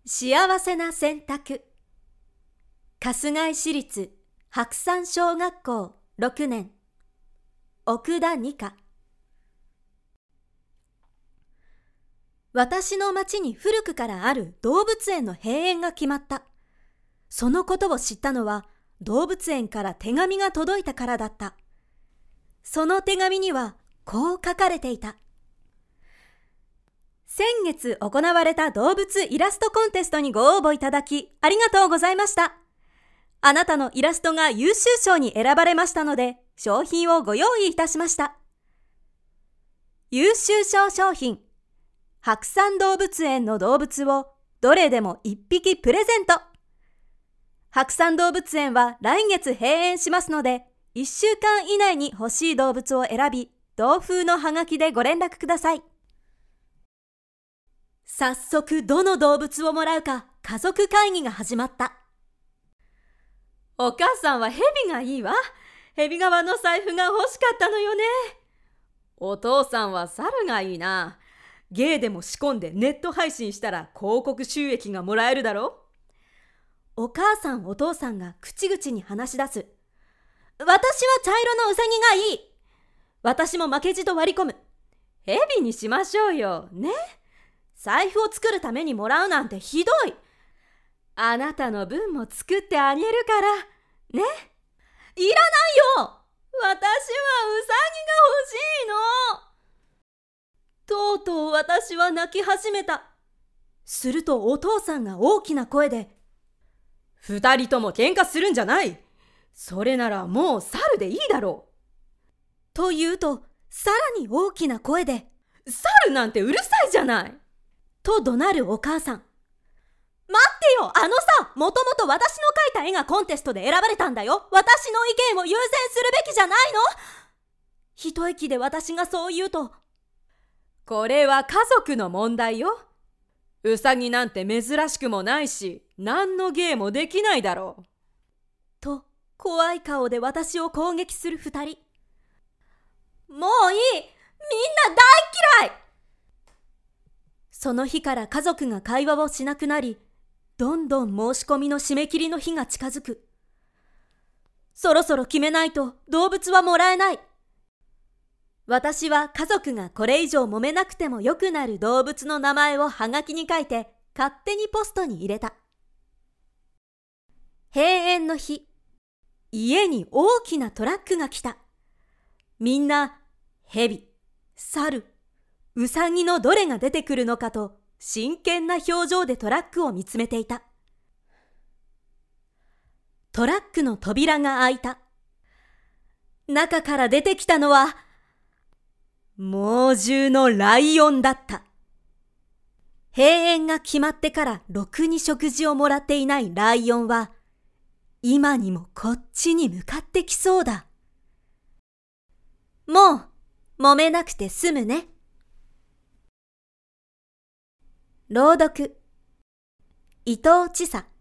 幸せな選択。春日井市立白山小学校6年奥田二花。私の町に古くからある動物園の閉園が決まった。そのことを知ったのは動物園から手紙が届いたからだった。その手紙にはこう書かれていた。先月行われた動物イラストコンテストにご応募いただきありがとうございました。あなたのイラストが優秀賞に選ばれましたので商品をご用意いたしました。優秀賞商品、白山動物園の動物をどれでも1匹プレゼント。白山動物園は来月閉園しますので1週間以内に欲しい動物を選び、同封のハガキでご連絡ください。早速どの動物をもらうか家族会議が始まった。お母さんはヘビがいいわ。ヘビ革の財布が欲しかったのよね。お父さんは猿がいいな。芸でも仕込んでネット配信したら広告収益がもらえるだろう。お母さんお父さんが口々に話し出す。私は茶色のウサギがいい。私も負けじと割り込む。ヘビにしましょうよね。財布を作るためにもらうなんてひどい。あなたの分も作ってあげるからね。いらないよ。私はウサギが欲しいの。とうとう私は泣き始めた。するとお父さんが大きな声で、二人とも喧嘩するんじゃない。それならもう猿でいいだろう。と言うとさらに大きな声で、猿なんてうるさいじゃない。と怒鳴るお母さん。待ってよ、もともと私の描いた絵がコンテストで選ばれたんだよ。私の意見を優先するべきじゃないの。一息で私がそう言うと、これは家族の問題よ。ウサギなんて珍しくもないし、何の芸もできないだろう。と怖い顔で私を攻撃する二人。もういい、みんな大嫌い。その日から家族が会話をしなくなり、どんどん申し込みの締め切りの日が近づく。そろそろ決めないと動物はもらえない。私は家族がこれ以上揉めなくてもよくなる動物の名前をハガキに書いて勝手にポストに入れた。閉園の日、家に大きなトラックが来た。みんなヘビ、猿、ウサギのどれが出てくるのかと真剣な表情でトラックを見つめていた。トラックの扉が開いた。中から出てきたのは猛獣のライオンだった。閉園が決まってからろくに食事をもらっていないライオンは今にもこっちに向かってきそうだ。もう揉めなくて済むね。朗読、伊藤千沙。